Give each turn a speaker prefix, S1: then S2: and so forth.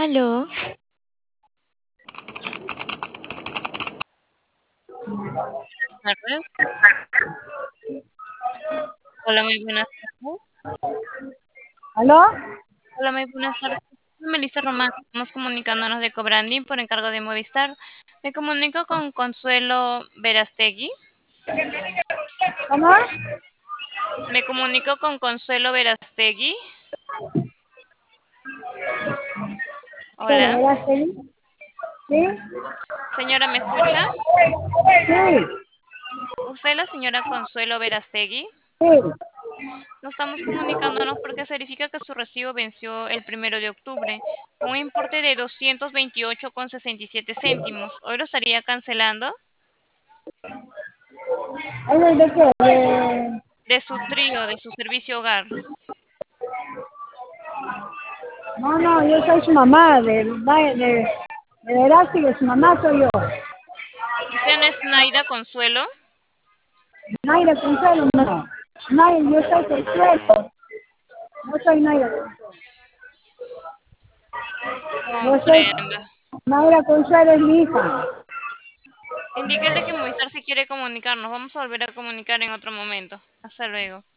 S1: Aló,
S2: Tardes. Hola, muy buenas tardes.
S3: ¿Aló?
S2: Hola, muy buenas tardes. Soy Melissa Román, estamos comunicándonos de Cobranding por encargo de Movistar. Me comunico con Consuelo Verastegui.
S3: ¿Cómo?
S2: Me comunico con Consuelo Verastegui.
S3: ¿Pero
S2: Hola.
S3: verás feliz? ¿Sí?
S2: Señora, ¿me escucha?
S3: Sí,
S2: ¿Usted es la señora Consuelo Verastegui?
S3: sí.
S2: Nos estamos comunicándonos porque se verifica que su recibo venció el 1 de octubre con un importe de 228,67 céntimos. ¿Hoy lo estaría cancelando?
S3: ¿Es el de qué? De...
S2: De su trío, de su servicio hogar.
S3: No, no, yo soy su mamá, de verás que su mamá soy yo.
S2: ¿Usted no es Naida Consuelo?
S3: Naira Consuelo, no. Naira, yo soy Consuelo. No soy Naira Consuelo. Yo soy
S2: Comprendo.
S3: Naira Consuelo, es mi hija.
S2: Indíquele que Movistar si quiere comunicarnos. Vamos a volver a comunicar en otro momento. Hasta luego.